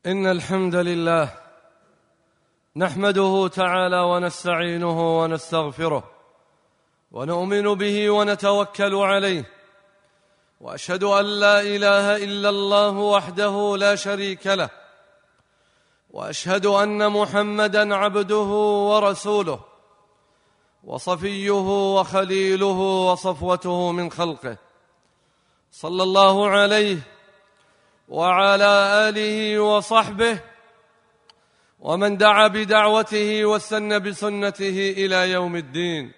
إن الحمد لله نحمده تعالى ونستعينه ونستغفره ونؤمن به ونتوكل عليه، وأشهد أن لا إله إلا الله وحده لا شريك له، وأشهد أن محمدًا عبده ورسوله وصفيه وخليله وصفوته من خلقه، صلى الله عليه وعلى آله وصحبه ومن دعا بدعوته واستنى بسنته إلى يوم الدين.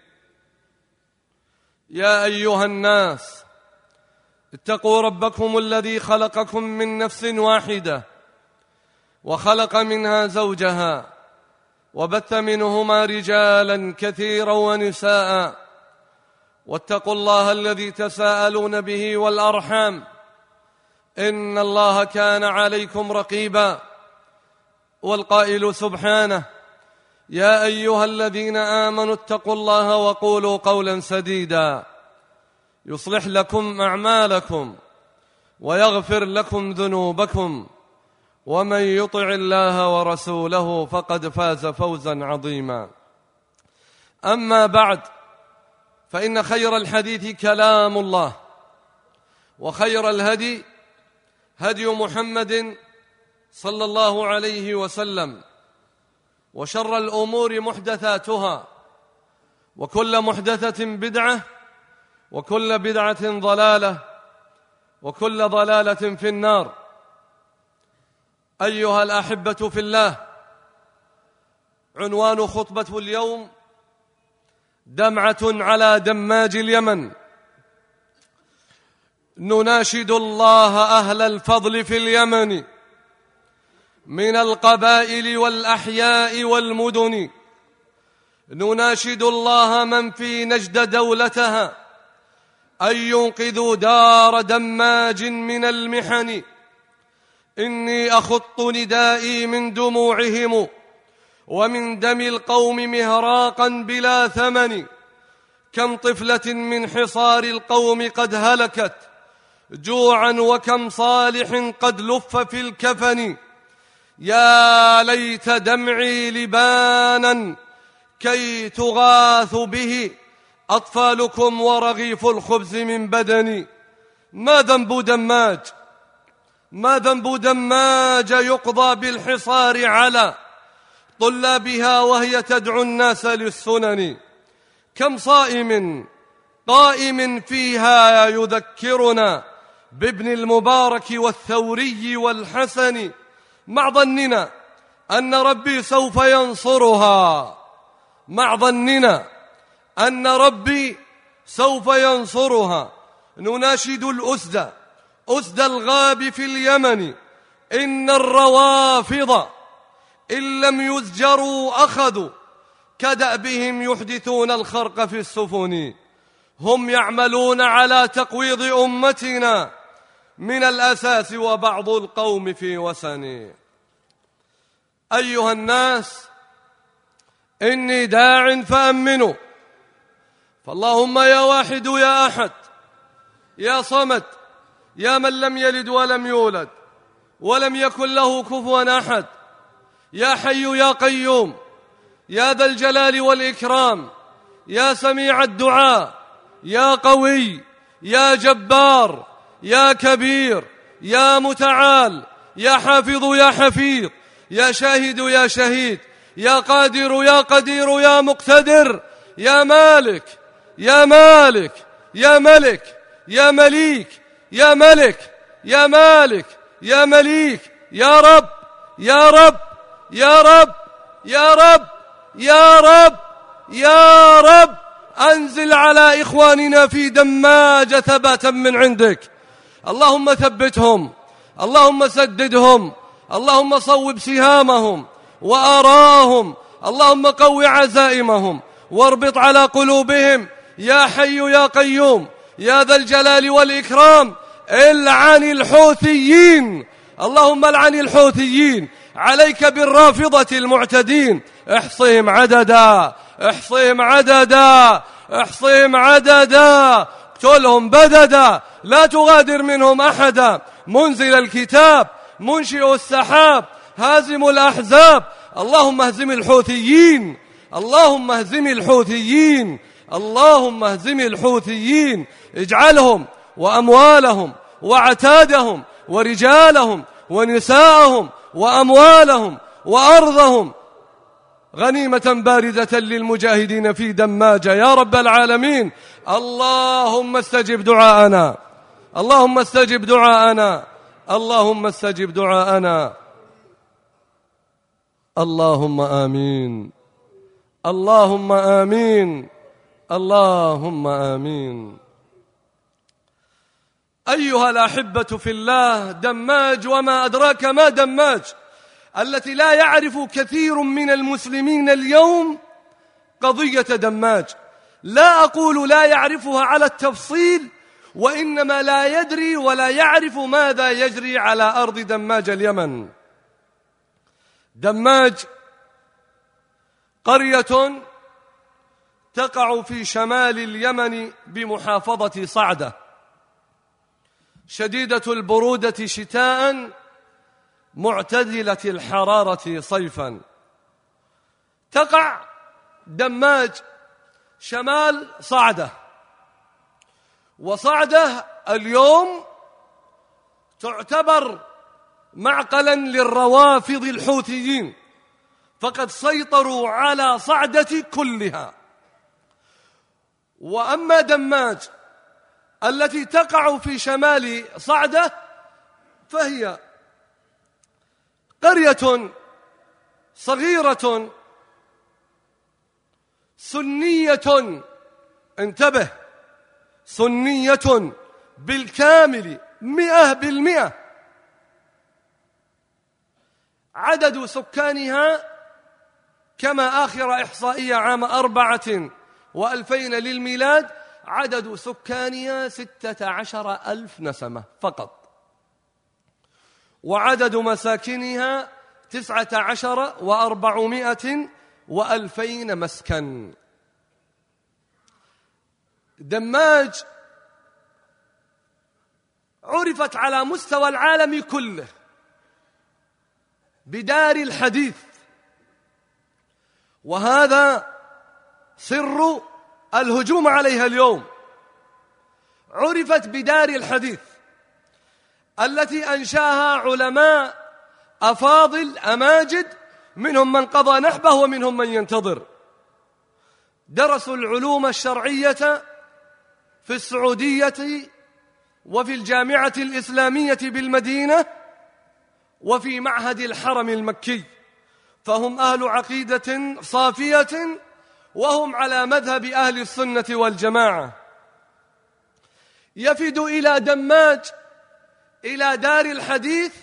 يا أيها الناس اتقوا ربكم الذي خلقكم من نفس واحدة وخلق منها زوجها وبث منهما رجالا كثيرا ونساء، واتقوا الله الذي تساءلون به والأرحام إن الله كان عليكم رقيبا. والقائل سبحانه: يا أيها الذين آمنوا اتقوا الله وقولوا قولا سديدا يصلح لكم أعمالكم ويغفر لكم ذنوبكم، ومن يطع الله ورسوله فقد فاز فوزا عظيما. أما بعد، فإن خير الحديث كلام الله، وخير الهدي هدي محمد صلى الله عليه وسلم، وشر الأمور محدثاتها، وكل محدثة بدعة، وكل بدعة ضلالة، وكل ضلالة في النار. أيها الأحبة في الله، عنوان خطبة اليوم: دمعة على دماج اليمن. نناشد الله أهل الفضل في اليمن من القبائل والأحياء والمدن، نناشد الله من في نجد دولتها أن ينقذوا دار دماج من المحن. إني أخط ندائي من دموعهم ومن دم القوم مهراقا بلا ثمن. كم طفلة من حصار القوم قد هلكت جوعا، وكم صالح قد لف في الكفن. يا ليت دمعي لبانا كي تغاث به أطفالكم ورغيف الخبز من بدني. ما ذنب دماج؟ ما ذنب دماج يقضى بالحصار على طلابها وهي تدعو الناس للسنن؟ كم صائم قائم فيها يذكرنا بابن المبارك والثوري والحسن. مع ظننا أن ربي سوف ينصرها، مع ظننا أن ربي سوف ينصرها. نناشد الأسد، أسد الغاب في اليمن، إن الروافض إن لم يزجروا أخذوا كدأبهم يحدثون الخرق في السفن. هم يعملون على تقويض أمتنا من الأساس، وبعض القوم في وسن. أيها الناس، إني داع فأمنوا، فاللهم يا واحد يا أحد يا صمد، يا من لم يلد ولم يولد ولم يكن له كفوا أحد، يا حي يا قيوم، يا ذا الجلال والإكرام، يا سميع الدعاء، يا قوي، يا جبار، يا كبير، يا متعال، يا حافظ يا حفيظ، يا شاهد يا شهيد، يا قادر يا قدير، يا مقتدر، يا مالك يا مالك، يا ملك يا مليك، يا ملك يا مالك، يا مليك، يا رب يا رب يا رب يا رب يا رب يا رب، أنزل على إخواننا في دماج ثباتا من عندك. اللهم ثبتهم، اللهم سددهم، اللهم صوب سهامهم وأراهم، اللهم قو عزائمهم واربط على قلوبهم. يا حي يا قيوم، يا ذا الجلال والإكرام، العن الحوثيين، اللهم العن الحوثيين، عليك بالرافضة المعتدين، احصهم عددا، احصهم عددا، احصهم عددا، اقتلهم بددا، لا تغادر منهم أحدا. منزل الكتاب، منشئ السحاب، هازم الأحزاب. اللهم اهزم الحوثيين، اللهم اهزم الحوثيين، اللهم اهزم الحوثيين. اجعلهم وأموالهم وعتادهم ورجالهم ونساءهم وأموالهم وأرضهم غنيمة باردة للمجاهدين في دماج يا رب العالمين. اللهم استجب دعاءنا، اللهم استجب دعاءنا، اللهم استجب دعاءنا. اللهم آمين، اللهم آمين، اللهم آمين. أيها الأحبة في الله، دماج وما أدراك ما دماج، التي لا يعرف كثير من المسلمين اليوم قضية دماج. لا أقول لا يعرفها على التفصيل، وإنما لا يدري ولا يعرف ماذا يجري على أرض دماج اليمن. دماج قرية تقع في شمال اليمن بمحافظة صعدة، شديدة البرودة شتاء، معتدلة الحرارة صيفا. تقع دماج شمال صعدة، وصعدة اليوم تعتبر معقلا للروافض الحوثيين، فقد سيطروا على صعدة كلها. وأما دماج التي تقع في شمال صعدة فهي قرية صغيرة سنية، انتبه، سنية بالكامل 100%. عدد سكانها كما آخر إحصائية عام 24,000 للميلاد، عدد سكانها 16,000 نسمة فقط، وعدد مساكنها 19,420 مسكن. دماج عرفت على مستوى العالم كله بدار الحديث، وهذا سر الهجوم عليها اليوم. عرفت بدار الحديث التي أنشاها علماء أفاضل أماجد، منهم من قضى نحبه ومنهم من ينتظر. درسوا العلوم الشرعية في السعودية وفي الجامعة الإسلامية بالمدينة وفي معهد الحرم المكي، فهم أهل عقيدة صافية، وهم على مذهب أهل السنة والجماعة. يفد إلى دماج، إلى دار الحديث،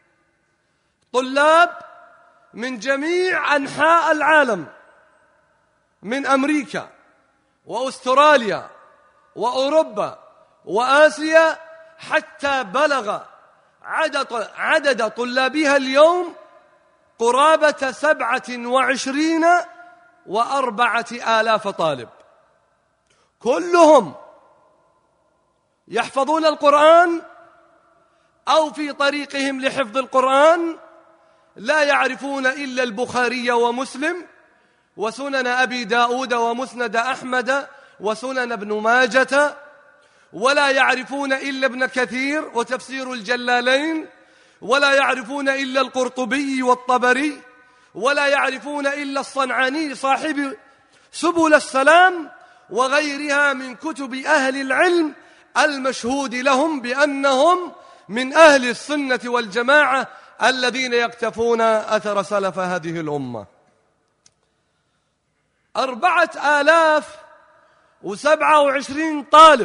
طلاب من جميع أنحاء العالم، من أمريكا وأستراليا وأوروبا وآسيا، حتى بلغ عدد طلابها اليوم قرابة 27,004 طالب، كلهم يحفظون القرآن أو في طريقهم لحفظ القرآن، لا يعرفون إلا البخاري ومسلم وسنن أبي داود ومسند أحمد وسنن ابن ماجة، ولا يعرفون إلا ابن كثير وتفسير الجلالين، ولا يعرفون إلا القرطبي والطبري، ولا يعرفون إلا الصنعاني صاحب سبل السلام وغيرها من كتب أهل العلم المشهود لهم بأنهم من أهل السنة والجماعة الذين يقتفون أثر سلف هذه الأمة. 4,027 طالب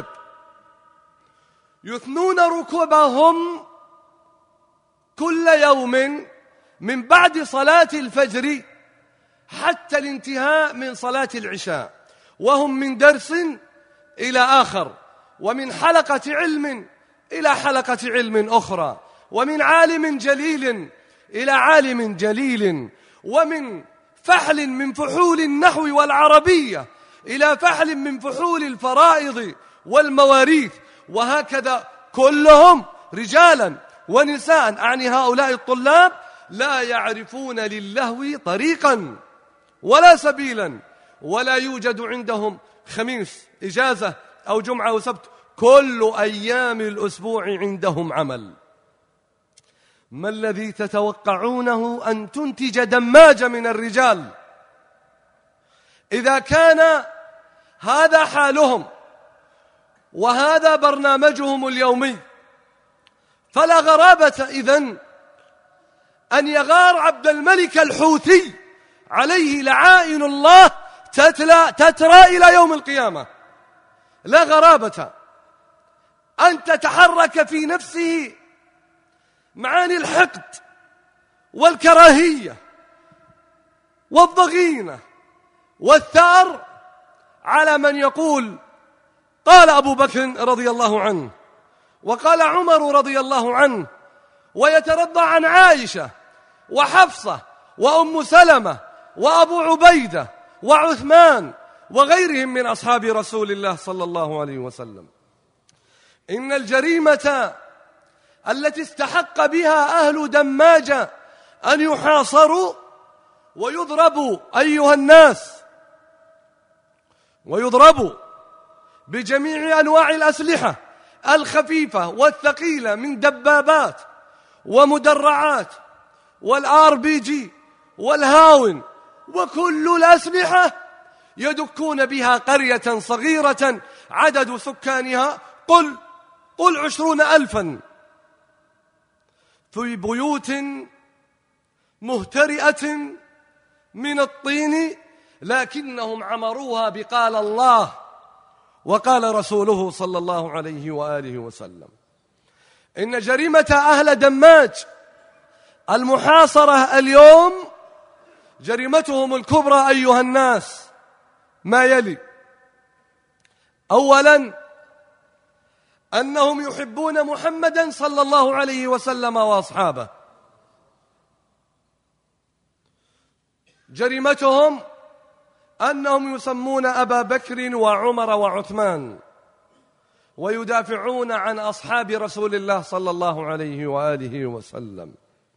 يثنون ركبهم كل يوم من بعد صلاة الفجر حتى الانتهاء من صلاة العشاء، وهم من درس إلى آخر، ومن حلقة علم إلى حلقة علم أخرى، ومن عالم جليل إلى عالم جليل، ومن فحل من فحول النحو والعربية إلى فحل من فحول الفرائض والمواريث، وهكذا كلهم رجالا ونساء. أعني هؤلاء الطلاب لا يعرفون للهو طريقا ولا سبيلا، ولا يوجد عندهم خميس إجازة أو جمعة وسبت، كل أيام الأسبوع عندهم عمل. ما الذي تتوقعونه أن تنتج دماجة من الرجال إذا كان هذا حالهم وهذا برنامجهم اليومي؟ فلا غرابة إذن أن يغار عبد الملك الحوثي عليه لعائن الله تترى إلى يوم القيامة. لا غرابة أن تتحرك في نفسه معاني الحقد والكراهية والضغينة والثأر على من يقول قال أبو بكر رضي الله عنه وقال عمر رضي الله عنه، ويترضى عن عائشة وحفصة وأم سلمة وأبو عبيدة وعثمان وغيرهم من أصحاب رسول الله صلى الله عليه وسلم. إن الجريمة التي استحق بها أهل دماجة أن يحاصروا ويضربوا أيها الناس، ويضربوا بجميع أنواع الأسلحة الخفيفة والثقيلة من دبابات ومدرعات والRPG والهاون وكل الأسلحة، يدكون بها قرية صغيرة عدد سكانها قل 20,000 في بيوت مهترئة من الطين، لكنهم عمروها بقال الله وقال رسوله صلى الله عليه وآله وسلم. إن جريمة أهل دماج المحاصرة اليوم جريمتهم الكبرى أيها الناس ما يلي: أولا، أنهم يحبون محمدا صلى الله عليه وسلم وأصحابه. جريمتهم أنهم يسمون أبا بكر وعمر وعثمان ويدافعون عن أصحاب رسول الله صلى الله عليه وآله وسلم.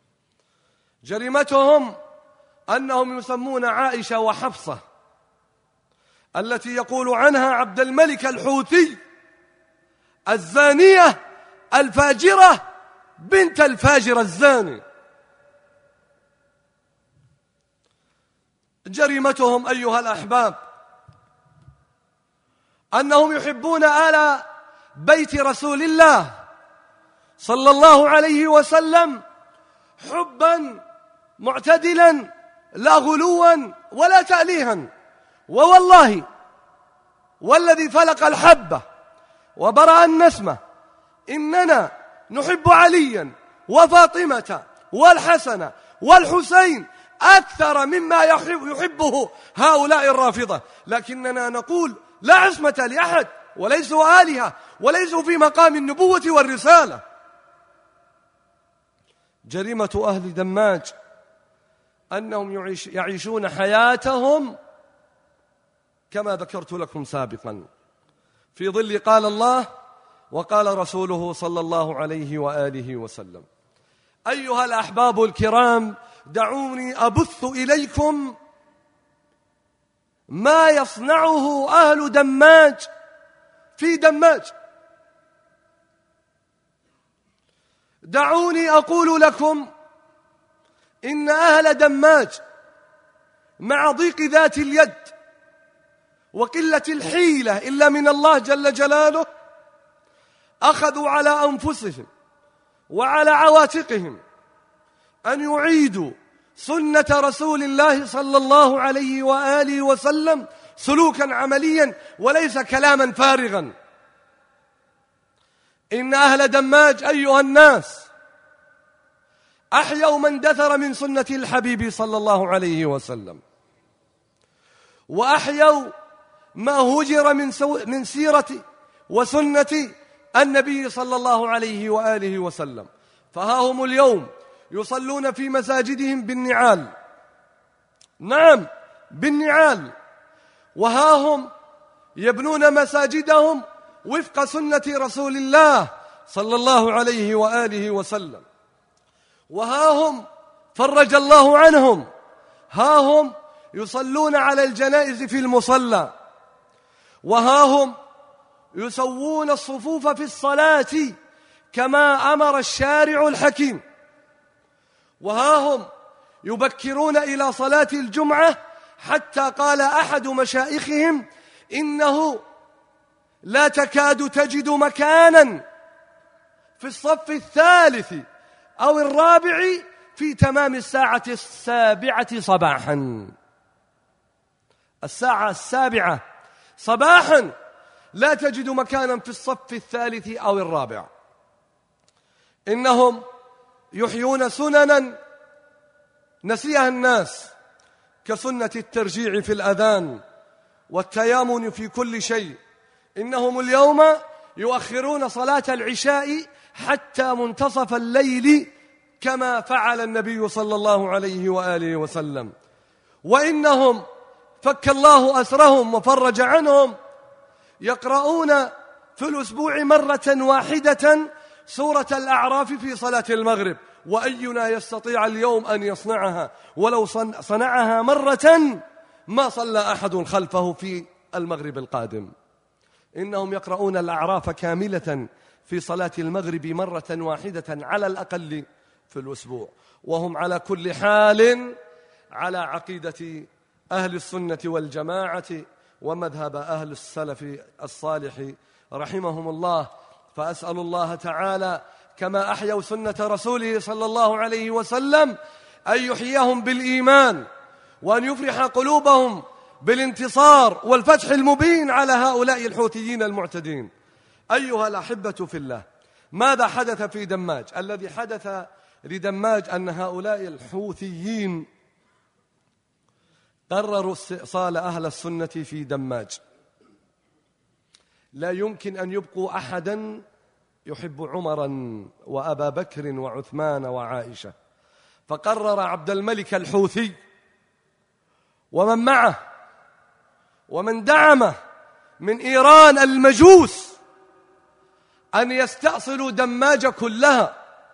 جريمتهم أنهم يسمون عائشة وحفصة التي يقول عنها عبد الملك الحوثي الزانية الفاجرة بنت الفاجر الزاني. جريمتهم أيها الأحباب أنهم يحبون آل بيت رسول الله صلى الله عليه وسلم حبا معتدلا لا غلوا ولا تأليها. ووالله والذي فلق الحبة وبرأ النسمة إننا نحب عليا وفاطمة والحسن والحسين أكثر مما يحبه هؤلاء الرافضة، لكننا نقول لا عصمة لأحد وليسوا آلهة وليسوا في مقام النبوة والرسالة. جريمة أهل دماج أنهم يعيشون حياتهم كما ذكرت لكم سابقا في ظل قال الله وقال رسوله صلى الله عليه وآله وسلم. أيها الأحباب الكرام، دعوني أبث إليكم ما يصنعه أهل دماج في دماج. دعوني أقول لكم إن أهل دماج مع ضيق ذات اليد وقلة الحيلة إلا من الله جل جلاله أخذوا على أنفسهم وعلى عواتقهم أن يعيدوا سنة رسول الله صلى الله عليه وآله وسلم سلوكا عمليا وليس كلاما فارغا. إن أهل دماج أيها الناس أحيوا من دثر من سنة الحبيب صلى الله عليه وسلم، وأحيوا ما هجر من سيرة وسنة النبي صلى الله عليه وآله وسلم. فها هم اليوم يصلون في مساجدهم بالنعال، نعم بالنعال، وها هم يبنون مساجدهم وفق سنة رسول الله صلى الله عليه وآله وسلم، وها هم فرج الله عنهم، ها هم يصلون على الجنائز في المصلى، وها هم يسوون الصفوف في الصلاة كما أمر الشارع الحكيم، وها هم يبكرون إلى صلاة الجمعة حتى قال أحد مشايخهم إنه لا تكاد تجد مكانا في الصف الثالث أو الرابع في تمام الساعة 7 صباحا. الساعة 7 صباحا لا تجد مكانا في الصف الثالث أو الرابع. إنهم يحيون سننا نسيها الناس، كسنة الترجيع في الأذان والتيامن في كل شيء. إنهم اليوم يؤخرون صلاة العشاء حتى منتصف الليل كما فعل النبي صلى الله عليه وآله وسلم. وإنهم فك الله أسرهم وفرج عنهم يقرؤون في الأسبوع مرة واحدة سورة الأعراف في صلاة المغرب، وأينا يستطيع اليوم أن يصنعها؟ ولو صنعها مرة ما صلى أحد خلفه في المغرب القادم. إنهم يقرؤون الأعراف كاملة في صلاة المغرب مرة واحدة على الأقل في الأسبوع، وهم على كل حال على عقيدة أهل السنة والجماعة ومذهب أهل السلف الصالح رحمهم الله. فأسأل الله تعالى كما أحيوا سنة رسوله صلى الله عليه وسلم أن يحييهم بالإيمان، وأن يفرح قلوبهم بالانتصار والفتح المبين على هؤلاء الحوثيين المعتدين. أيها الأحبة في الله، ماذا حدث في دماج؟ الذي حدث لدماج أن هؤلاء الحوثيين قرروا استئصال أهل السنة في دماج. لا يمكن أن يبقوا أحدا يحب عمرا وأبا بكر وعثمان وعائشة، فقرر عبد الملك الحوثي ومن معه ومن دعمه من إيران المجوس أن يستأصلوا دماج كلها.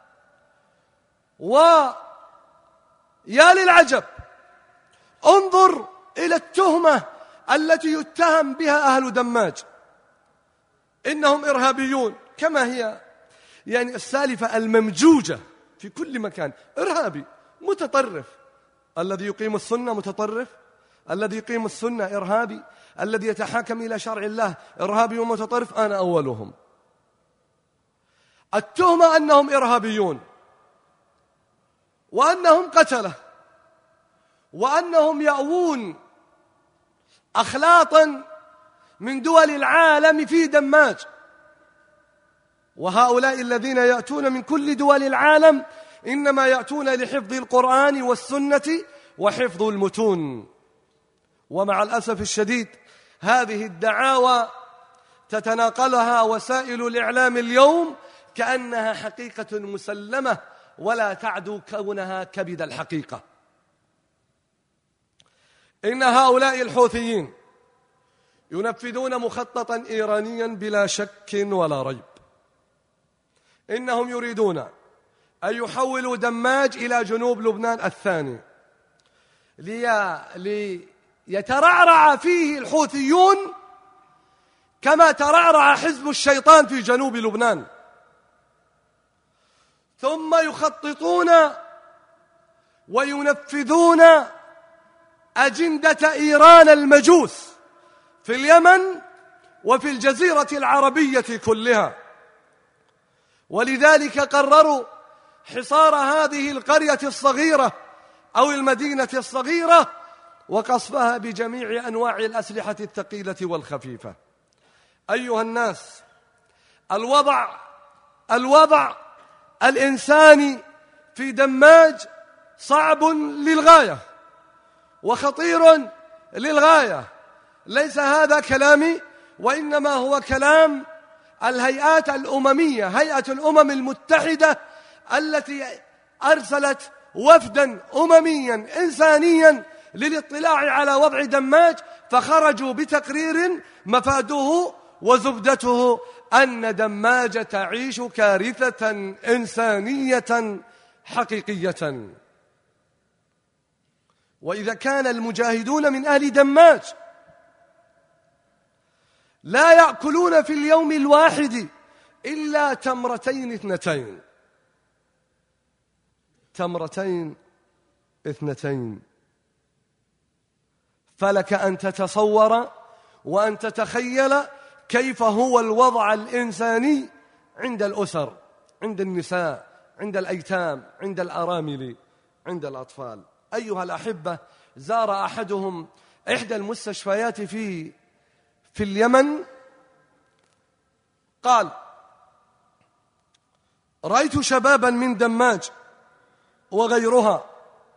ويا للعجب، انظر إلى التهمة التي يتهم بها أهل دماج، إنهم إرهابيون، كما هي يعني السالفة الممجوجة في كل مكان. إرهابي متطرف، الذي يقيم السنة متطرف، الذي يقيم السنة إرهابي، الذي يتحاكم إلى شرع الله إرهابي ومتطرف، أنا أولهم. التهمة أنهم إرهابيون، وأنهم قتلة، وأنهم يأوون أخلاطا من دول العالم في دماج. وهؤلاء الذين يأتون من كل دول العالم إنما يأتون لحفظ القرآن والسنة وحفظ المتون. ومع الأسف الشديد هذه الدعاوى تتناقلها وسائل الإعلام اليوم كأنها حقيقة مسلمة، ولا تعدو كونها كبد الحقيقة. إن هؤلاء الحوثيين ينفذون مخططا إيرانيا بلا شك ولا ريب. إنهم يريدون أن يحولوا دماج إلى جنوب لبنان الثاني، ليترعرع فيه الحوثيون كما ترعرع حزب الشيطان في جنوب لبنان. ثم يخططون وينفذون أجندة إيران المجوس في اليمن وفي الجزيرة العربية كلها. ولذلك قرروا حصار هذه القرية الصغيرة أو المدينة الصغيرة وقصفها بجميع أنواع الأسلحة الثقيلة والخفيفة. أيها الناس، الوضع الإنساني في دماج صعب للغاية وخطير للغاية. ليس هذا كلامي، وإنما هو كلام الهيئات الأممية، هيئة الأمم المتحدة التي أرسلت وفدا أمميا إنسانيا للاطلاع على وضع دماج، فخرجوا بتقرير مفاده وزبدته أن دماج تعيش كارثة إنسانية حقيقية. وإذا كان المجاهدون من أهل دماج لا يأكلون في اليوم الواحد إلا تمرتين اثنتين، فلك أن تتصور وأن تتخيل كيف هو الوضع الإنساني عند الأسر، عند النساء، عند الأيتام، عند الأرامل، عند الأطفال. أيها الأحبة، زار أحدهم إحدى المستشفيات في اليمن، قال: رأيت شبابا من دماج وغيرها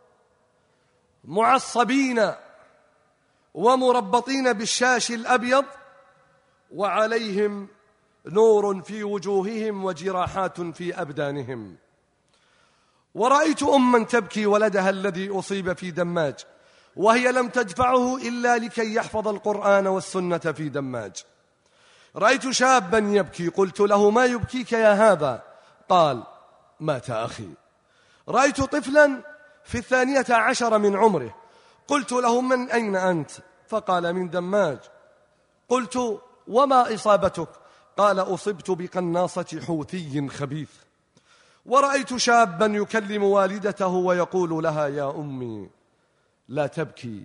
معصبين ومربطين بالشاش الأبيض وعليهم نور في وجوههم وجراحات في أبدانهم. ورأيت أما تبكي ولدها الذي أصيب في دماج وهي لم تدفعه إلا لكي يحفظ القرآن والسنة في دماج. رأيت شابا يبكي، قلت له: ما يبكيك يا هذا؟ قال: مات أخي. رأيت طفلا في 12 من عمره، قلت له: من أين أنت؟ فقال: من دماج. قلت: وما إصابتك؟ قال: أصبت بقناصة حوثي خبيث. ورأيت شابا يكلم والدته ويقول لها: يا أمي، لا تبكي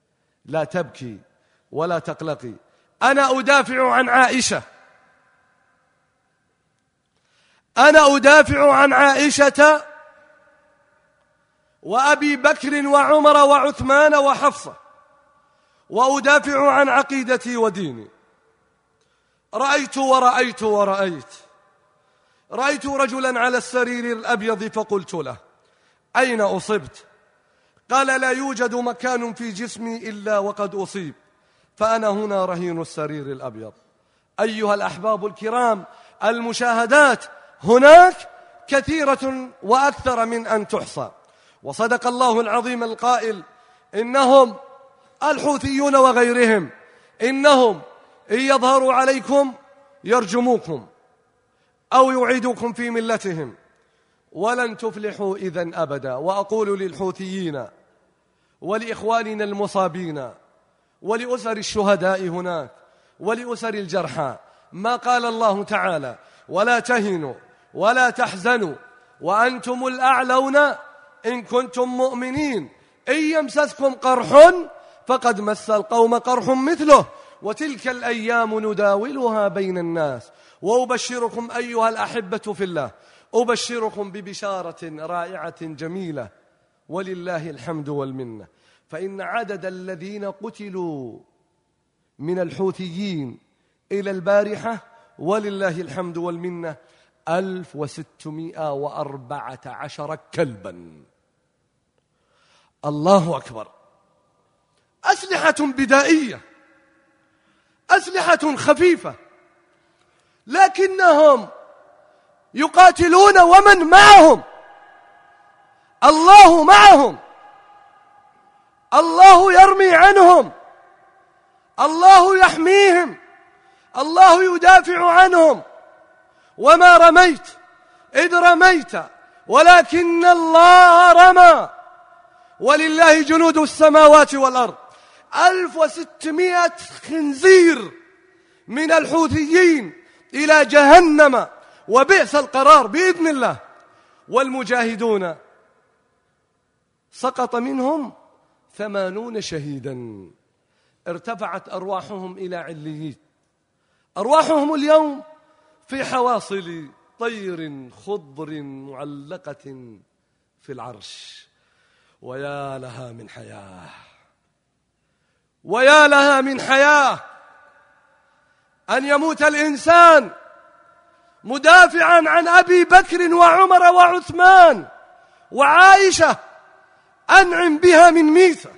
ولا تقلقي، أنا أدافع عن عائشة وأبي بكر وعمر وعثمان وحفصة، وأدافع عن عقيدتي وديني. رأيت رجلا على السرير الأبيض فقلت له: أين أصبت؟ قال: لا يوجد مكان في جسمي إلا وقد أصيب، فأنا هنا رهين السرير الأبيض. أيها الأحباب الكرام، المشاهدات هناك كثيرة وأكثر من أن تحصى. وصدق الله العظيم القائل: إنهم الحوثيون وغيرهم إنهم إن يظهروا عليكم يرجموكم أو يعيدوكم في ملتهم ولن تفلحوا إذن أبدا. وأقول للحوثيين ولإخواننا المصابين ولأسر الشهداء هناك ولأسر الجرحى ما قال الله تعالى: ولا تهنوا ولا تحزنوا وأنتم الأعلون إن كنتم مؤمنين، إن يمسسكم قرح فقد مس القوم قرح مثله وتلك الأيام نداولها بين الناس. وأبشركم أيها الأحبة في الله، أبشركم ببشارة رائعة جميلة ولله الحمد والمنة، فإن عدد الذين قتلوا من الحوثيين إلى البارحة ولله الحمد والمنة 1614 كلبا. الله أكبر. أسلحة بدائية، أسلحة خفيفة، لكنهم يقاتلون ومن معهم؟ الله معهم، الله يرمي عنهم، الله يحميهم، الله يدافع عنهم. وما رميت إذ رميت ولكن الله رمى ولله جنود السماوات والأرض. 1600 خنزير من الحوثيين إلى جهنم وبئس القرار بإذن الله. والمجاهدون سقط منهم 80 شهيدا، ارتفعت أرواحهم إلى عليين. أرواحهم اليوم في حواصل طير خضر معلقة في العرش. ويا لها من حياة، ويا لها من حياة أن يموت الإنسان مدافعا عن أبي بكر وعمر وعثمان وعائشة، أنعم بها من ميتة.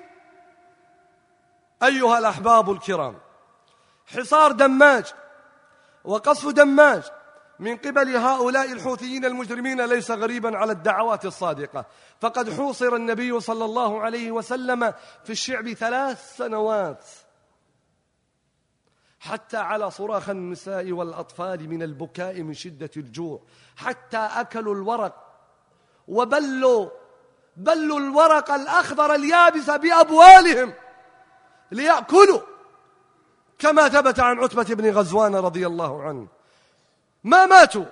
أيها الأحباب الكرام، حصار دماج وقصف دماج من قبل هؤلاء الحوثيين المجرمين ليس غريبا على الدعوات الصادقة، فقد حوصر النبي صلى الله عليه وسلم في الشعب 3 سنوات، حتى على صراخ النساء والأطفال من البكاء من شدة الجوع، حتى أكلوا الورق وبلوا بلوا الورق الأخضر اليابس بأبوالهم ليأكلوا، كما ثبت عن عتبة بن غزوان رضي الله عنه. ما ماتوا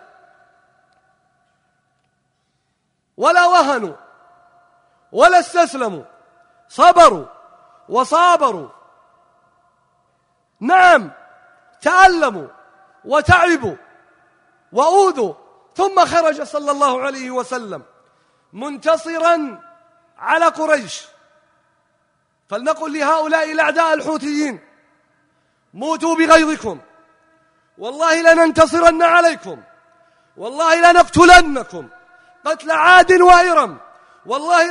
ولا وهنوا ولا استسلموا، صبروا وصابروا، نعم تألموا وتعبوا وأوذوا، ثم خرج صلى الله عليه وسلم منتصرا على قريش. فلنقل لهؤلاء الأعداء الحوثيين: موتوا بغيظكم، والله لننتصرن عليكم، والله لنقتلنكم قتل عاد وإرم، والله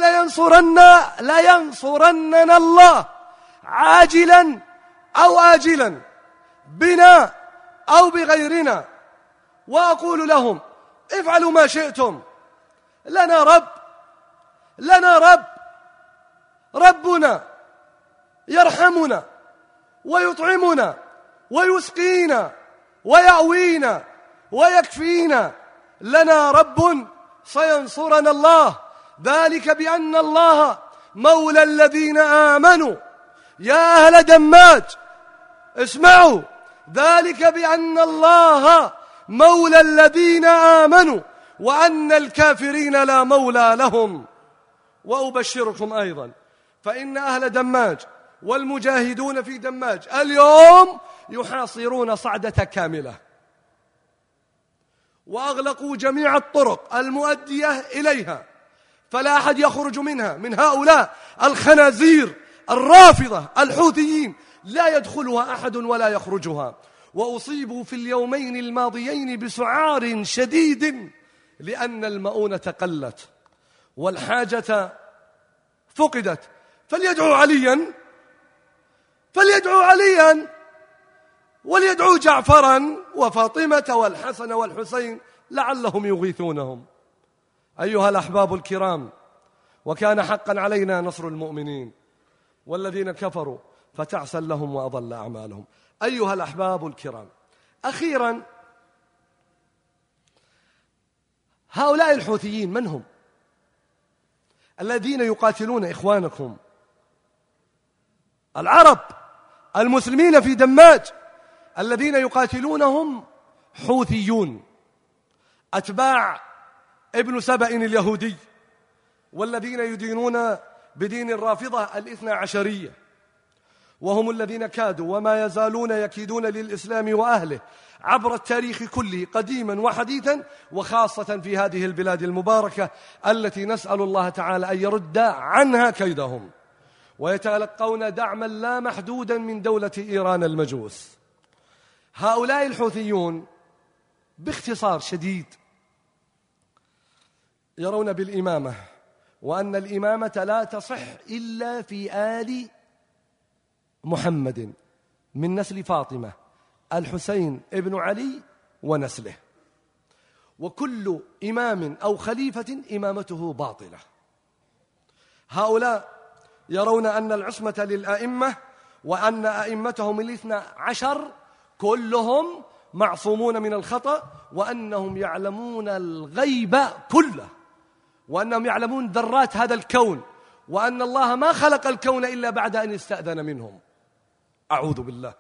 لينصرننا الله عاجلا أو آجلا، بنا أو بغيرنا. وأقول لهم: افعلوا ما شئتم، لنا رب، ربنا يرحمنا ويطعمنا ويسقينا ويأوينا ويكفينا، لنا رب سينصرنا الله، ذلك بأن الله مولى الذين آمنوا. يا أهل دماج اسمعوا، ذلك بأن الله مولى الذين آمنوا وأن الكافرين لا مولى لهم. وأبشركم أيضا فإن أهل دماج والمجاهدون في دماج اليوم يحاصرون صعدة كاملة، وأغلقوا جميع الطرق المؤدية إليها، فلا أحد يخرج منها من هؤلاء الخنازير الرافضة الحوثيين، لا يدخلها أحد ولا يخرجها. وأصيبوا في اليومين الماضيين بسعار شديد لأن المؤونة قلت والحاجة فقدت. فليدعوا عليا وليدعوا جعفرا وفاطمة والحسن والحسين لعلهم يغيثونهم. أيها الأحباب الكرام، وكان حقا علينا نصر المؤمنين، والذين كفروا فتعسا لهم وأضل أعمالهم. أيها الأحباب الكرام، أخيرا هؤلاء الحوثيين من هم؟ الذين يقاتلون إخوانكم العرب المسلمين في دماج، الذين يقاتلونهم حوثيون أتباع ابن سبأ اليهودي، والذين يدينون بدين الرافضة الاثنى عشرية، وهم الذين كادوا وما يزالون يكيدون للإسلام وأهله عبر التاريخ كله قديما وحديثا، وخاصة في هذه البلاد المباركة التي نسأل الله تعالى أن يرد عنها كيدهم. ويتلقون دعما لا محدودا من دولة إيران المجوس. هؤلاء الحوثيون باختصار شديد يرون بالإمامة، وأن الإمامة لا تصح إلا في آل محمد من نسل فاطمة الحسين ابن علي ونسله، وكل إمام أو خليفة إمامته باطلة. هؤلاء يرون أن العصمة للأئمة، وأن أئمتهم الاثنى عشر كلهم معصومون من الخطأ، وأنهم يعلمون الغيب كله، وأنهم يعلمون ذرات هذا الكون، وأن الله ما خلق الكون إلا بعد أن استأذن منهم. أعوذ بالله.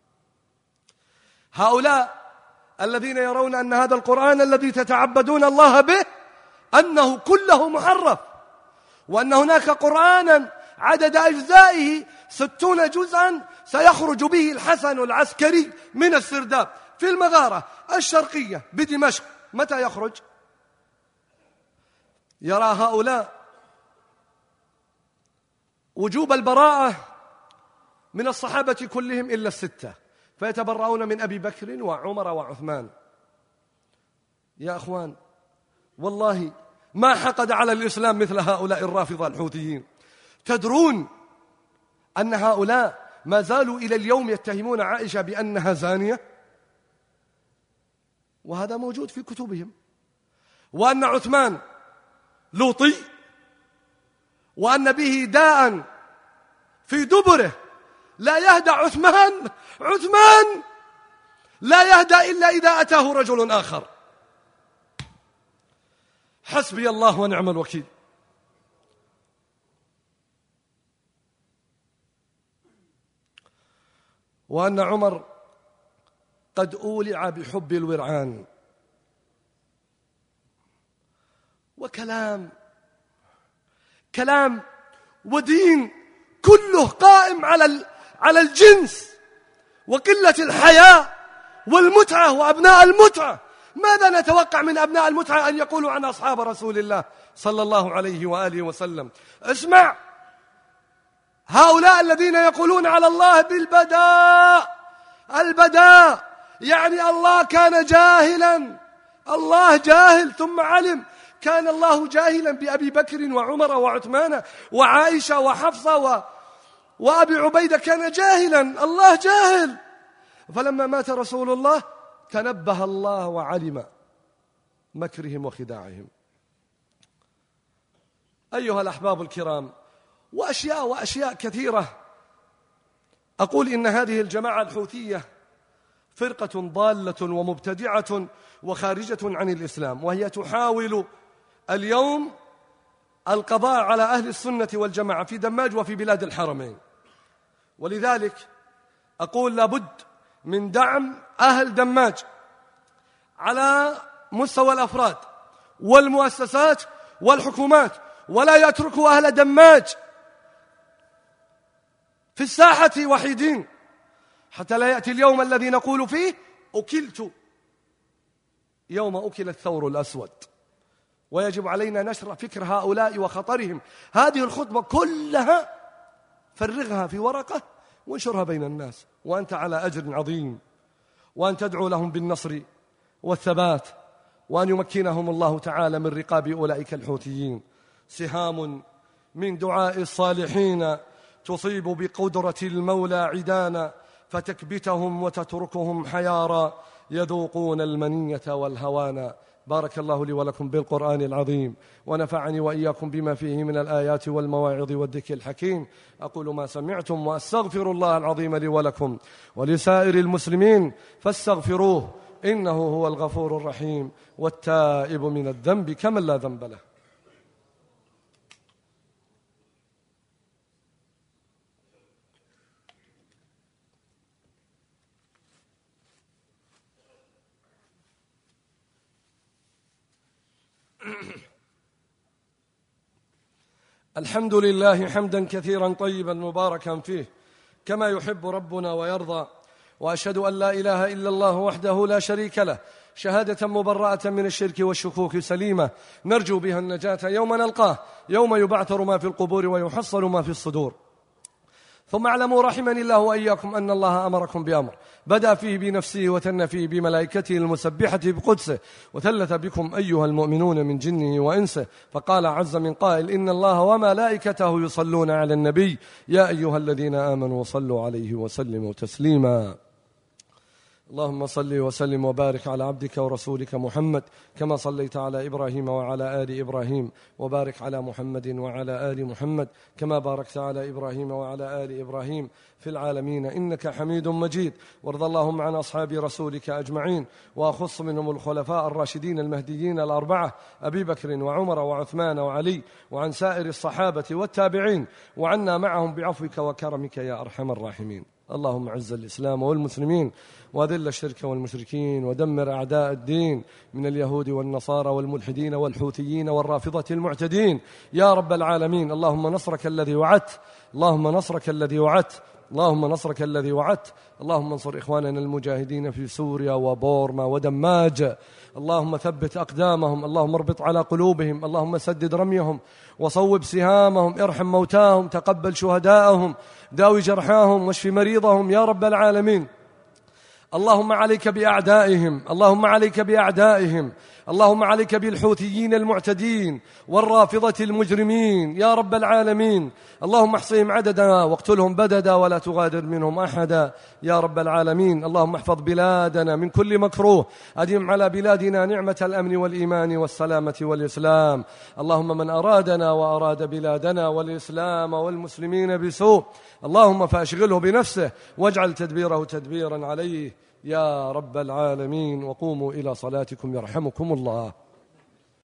هؤلاء الذين يرون أن هذا القرآن الذي تتعبدون الله به أنه كله محرف، وأن هناك قرآنا عدد أجزائه 60 جزءا سيخرج به الحسن العسكري من السرداب في المغارة الشرقية بدمشق. متى يخرج؟ يرى هؤلاء وجوب البراءة من الصحابة كلهم إلا 6، فيتبرؤون من أبي بكر وعمر وعثمان. يا أخوان، والله ما حقد على الإسلام مثل هؤلاء الرافضة الحوثيين. تدرون أن هؤلاء ما زالوا إلى اليوم يتهمون عائشة بأنها زانية، وهذا موجود في كتبهم، وأن عثمان لوطي، وأن به داء في دبره لا يهدى عثمان لا يهدى إلا إذا أتاه رجل آخر. حسبي الله ونعم الوكيل. وأن عمر قد أولع بحب الورعان. وكلام ودين كله قائم على الجنس وقلة الحياء والمتعة وأبناء المتعة. ماذا نتوقع من أبناء المتعة أن يقولوا عن أصحاب رسول الله صلى الله عليه وآله وسلم؟ اسمع، هؤلاء الذين يقولون على الله البداء، يعني الله كان جاهلا، الله جاهل ثم علم. كان الله جاهلا بأبي بكر وعمر وعثمان وعائشة وحفصة وأبي عبيدة، كان جاهلا، الله جاهل. فلما مات رسول الله تنبه الله وعلم مكرهم وخداعهم. أيها الأحباب الكرام، وأشياء كثيرة. أقول إن هذه الجماعة الحوثية فرقة ضالة ومبتدعة وخارجة عن الإسلام، وهي تحاول اليوم القضاء على أهل السنة والجماعة في دماج وفي بلاد الحرمين. ولذلك أقول لابد من دعم أهل دماج على مستوى الأفراد والمؤسسات والحكومات، ولا يتركوا أهل دماج في الساحة وحيدين حتى لا يأتي اليوم الذي نقول فيه أكلت، يوم أكل الثور الأسود. ويجب علينا نشر فكر هؤلاء وخطرهم. هذه الخطبة كلها فرغها في ورقة وانشرها بين الناس، وأنت على أجر عظيم، وأن تدعو لهم بالنصر والثبات، وأن يمكنهم الله تعالى من رقاب أولئك الحوثيين. سهام من دعاء الصالحين تصيب بقدرة المولى عدانا، فتكبتهم وتتركهم حيارى يذوقون المنية والهوانا. بارك الله لي ولكم بالقرآن العظيم، ونفعني وإياكم بما فيه من الآيات والمواعظ والذكر الحكيم. أقول ما سمعتم وأستغفر الله العظيم لي ولكم ولسائر المسلمين فاستغفروه، إنه هو الغفور الرحيم والتائب من الذنب كمن لا ذنب له. الحمد لله حمدا كثيرا طيبا مباركا فيه كما يحب ربنا ويرضى، وأشهد أن لا إله إلا الله وحده لا شريك له شهادة مبرأة من الشرك والشكوك سليمة، نرجو بها النجاة يوم نلقاه، يوم يبعثر ما في القبور ويحصل ما في الصدور. ثم اعلموا رحمني الله وإياكم أن الله أمركم بأمر بدأ فيه بنفسه وثنى فيه بملائكته المسبحة بقدسه، وثلث بكم أيها المؤمنون من جنه وإنسه، فقال عز من قائل: إن الله وملائكته يصلون على النبي يا أيها الذين آمنوا صلوا عليه وسلموا تسليما. اللهم صل وسلم وبارك على عبدك ورسولك محمد كما صليت على إبراهيم وعلى آل إبراهيم، وبارك على محمد وعلى آل محمد كما باركت على إبراهيم وعلى آل إبراهيم في العالمين إنك حميد مجيد. وارض اللهم عن أصحاب رسولك أجمعين، وأخص منهم الخلفاء الراشدين المهديين الأربعة أبي بكر وعمر وعثمان وعلي، وعن سائر الصحابة والتابعين، وعنا معهم بعفوك وكرمك يا أرحم الراحمين. اللهم عز الإسلام والمسلمين، وذل الشرك والمشركين، ودمر أعداء الدين من اليهود والنصارى والملحدين والحوثيين والرافضة المعتدين يا رب العالمين. اللهم نصرك الذي وعدت، اللهم نصرك الذي وعدت، اللهم نصرك الذي وعدت. اللهم انصر إخواننا المجاهدين في سوريا وبورما ودماج، اللهم ثبت أقدامهم، اللهم اربط على قلوبهم، اللهم سدد رميهم وصوب سهامهم، ارحم موتاهم، تقبل شهداءهم، داوي جرحاهم، واشف مريضهم يا رب العالمين. اللهم عليك بأعدائهم، اللهم عليك بأعدائهم، اللهم عليك بالحوثيين المعتدين والرافضة المجرمين يا رب العالمين. اللهم احصهم عددا واقتلهم بددا ولا تغادر منهم أحدا يا رب العالمين. اللهم احفظ بلادنا من كل مكروه، أدم على بلادنا نعمة الأمن والإيمان والسلامة والإسلام. اللهم من أرادنا وأراد بلادنا والإسلام والمسلمين بسوء اللهم فأشغله بنفسه واجعل تدبيره تدبيرا عليه يا رب العالمين. وقوموا إلى صلاتكم يرحمكم الله.